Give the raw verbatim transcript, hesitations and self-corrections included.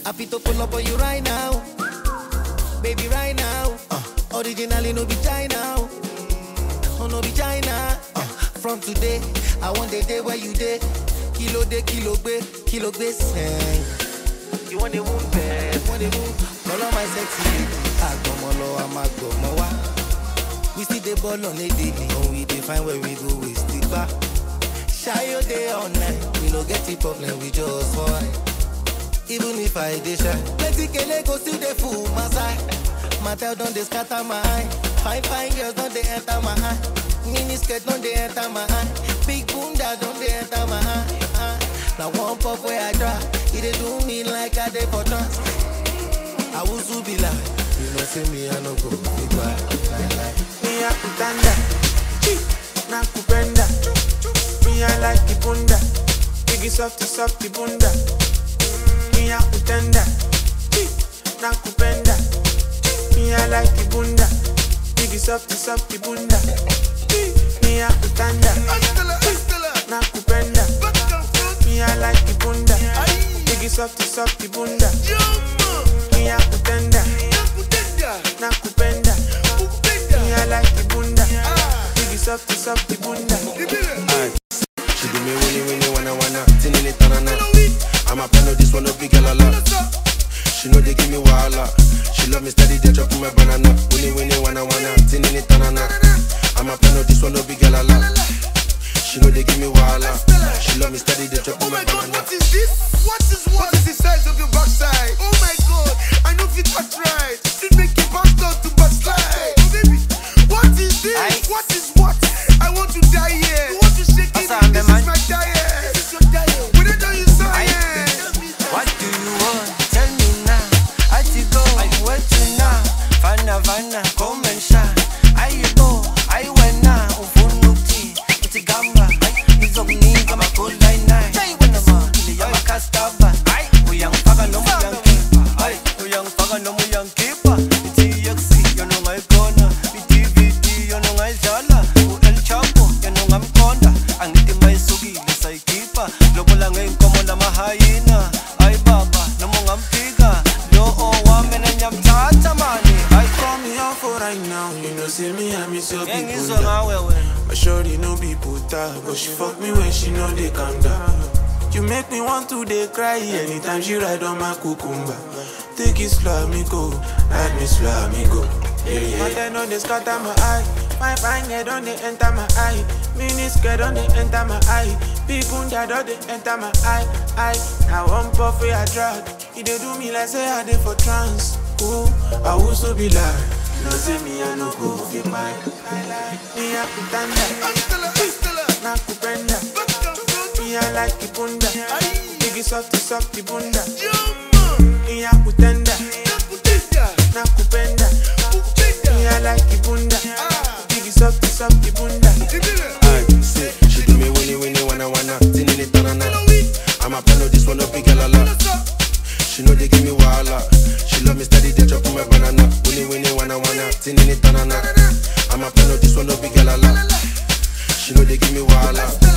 Happy to pull up on you right now. Baby, right now. Uh, originally no be China. Oh, no be China. Uh, from today, I want the day where you day. Kilo de kilo be, kilo be sing. You want the wound, babe? Want the wound? Call on my sexy. I go molo, I ma go mowa. We see the ball on a daily. When we define where we go, we stick back. Shy your day all night. We no get the problem, we just fight. Even if I dey shy, plenty kele go still dey fool my side. My tail don't dey scatter my eye. Fine fine girls don't dey enter my eye. Mini skirt don't dey enter my eye. Big bunda don't dey enter my eye. Uh, now one pop where I try, it dey do me like I dey for trance. I will so be like, you know see me I no go be quiet. Me a kutanda, na kupenda. Me I like the bunda, biggie softy softy bunda. Me a kutanda, na kupenda. Me I like the bunda, biggie softy softy bunda. Me a kutanda, na kupenda. Me I like the bunda, biggie softy softy bunda. Me a kutanda, na kupenda. Me I like the bunda, biggie softy softy bunda. She do me winnie winnie wanna wanna, tinini tanana. I'm a plan of this one, a big girl a lot. She know they give me wahala. She love me steady, they drop my banana. Winnie winnie wanna wanna, tinini tanana. I'm a plan of this one, a big girl a lot. She know they give me wahala. She love me steady, they drop Oh my my God, banana. what is this? What is what? What is the size of your backside? Oh my God, I know if it was right. It make your back down to backslide. Oh baby, what is this? Aye. What is what? I want to die here. You want to shake it? Asa, This man. is my diet. This is your diet. When I tell you science. What do you want? Tell me now. I to go, I'm waiting now. Fana, fana, come and shine. I go, I went now. Ufunuki, it's a gamba. It's of me, I'm a cold line night. When I'm on, I'm a castava. We young faga, no more young keeper. We young faga, no more young keeper. It's E X C, you know my corner. It's D V D, you know my Zala. El Chapo, you know I'm corner. Ang iti may sugi, lesay keeper. Lobo lang ngayon ko mo na mahayina. Ay baba, namong ampiga. Loo, wame na niyam tatamani. Ay Call me out for right now, you know see me I miss your Yang people iso nga down. wewe. My shorty no be puta, but she fuck me when she know they calm down. You make me want to dey cry anytime she ride on my cucumber. Take it slow, me go, ride me slow, me go. Yeah, yeah. But then on they scatter my eye, my fine head on they enter my eye, mini skirt on they enter my eye, big bunda on they enter my eye, eye. Now one puff where I drag, it dey do me like say I dey for trance. Ooh, I will so be like, no say me I no go fit mine. Me a kutanda, na kupenda. Me I like the bunda, biggie softy softy bunda. Me a kutanda, na kupenda. Me I like the bunda, biggie softy softy bunda. I say she do me winnie winnie wanna wanna, tinini tanana. I'm a plan of this one, a big girl a lot. She know they give me wahala. She love me steady, they drop my banana. Winnie winnie wanna wanna, tinini tanana. I'm a plan of this one, a big girl a lot. She know they give me wahala.